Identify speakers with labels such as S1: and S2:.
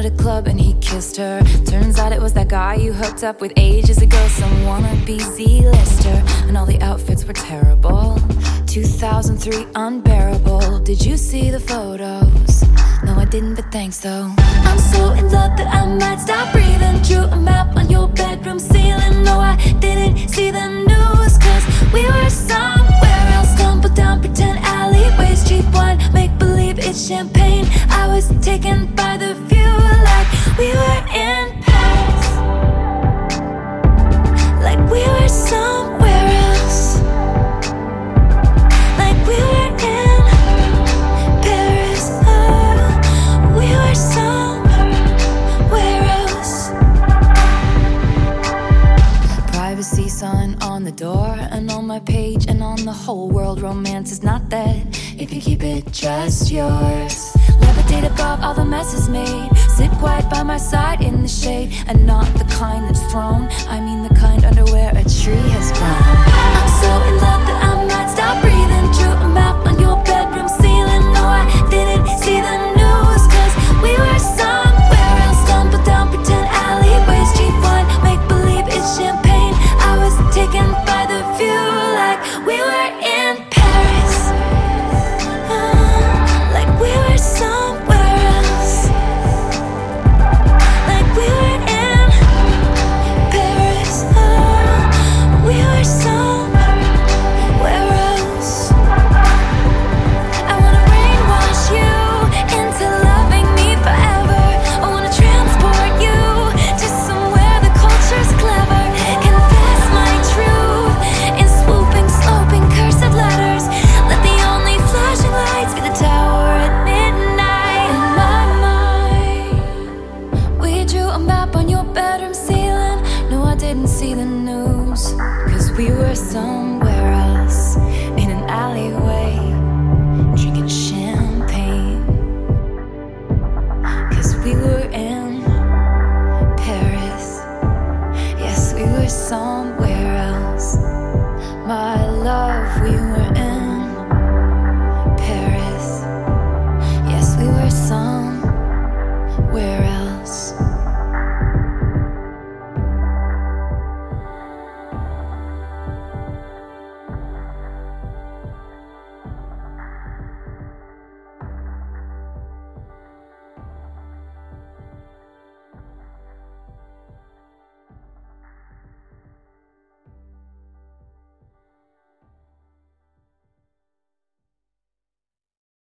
S1: a club and he kissed her. Turns out it was that guy you hooked up with ages ago, some wannabe Z-lister. And all the outfits were terrible. 2003 unbearable. Did you see the photos? No, I didn't, but thanks though. I'm so in love that I might stop breathing. Drew a map on your bedroom ceiling. No, I didn't see the news, cause we were somewhere else. Stumbled down pretend alleyways, cheap wine, make believe it's champagne. I was taken by the view like we were in Paris, like we were somewhere else, like we were in Paris. Oh, we were somewhere else. Privacy sign on the door and on my page and on the whole world. Romance is not dead if you keep it just yours. Levitate above all the messes made. Sit quiet by my side in the shade, and not the kind that's thrown. I mean the kind under where a tree has grown. I'm so in love